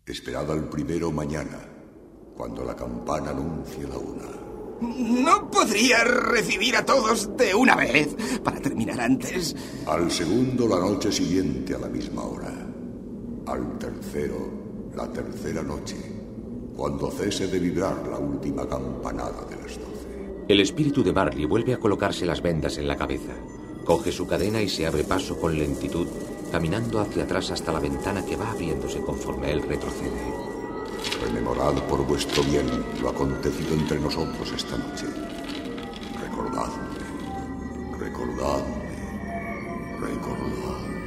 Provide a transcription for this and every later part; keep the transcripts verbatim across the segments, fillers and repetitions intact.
Esperad al primero mañana, cuando la campana anuncie la una. ¿No podría recibir a todos de una vez para terminar antes? Al segundo, la noche siguiente a la misma hora. Al tercero, la tercera noche, cuando cese de vibrar la última campanada de las doce. El espíritu de Marley vuelve a colocarse las vendas en la cabeza. Coge su cadena y se abre paso con lentitud, caminando hacia atrás hasta la ventana que va abriéndose conforme él retrocede. Rememorad por vuestro bien lo acontecido entre nosotros esta noche. Recordadme, recordadme, recordadme.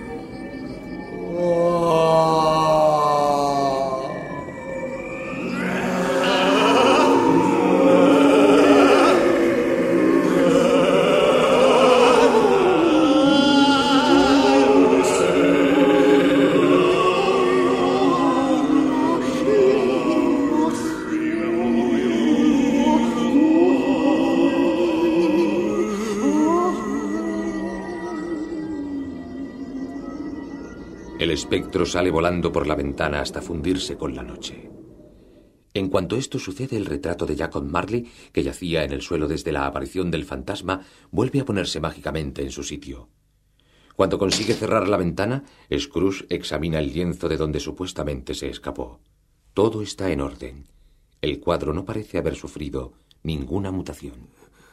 El espectro sale volando por la ventana hasta fundirse con la noche. En cuanto esto sucede, el retrato de Jacob Marley, que yacía en el suelo desde la aparición del fantasma, vuelve a ponerse mágicamente en su sitio. Cuando consigue cerrar la ventana, Scrooge examina el lienzo de donde supuestamente se escapó. Todo está en orden. El cuadro no parece haber sufrido ninguna mutación.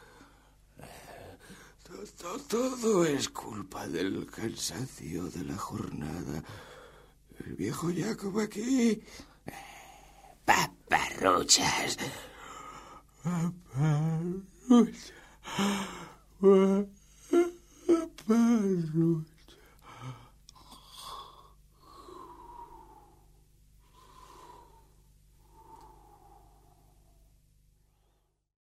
Todo, todo es culpa del cansancio de la jornada. El viejo Jacob aquí... Paparruchas. Paparruchas. Paparruchas.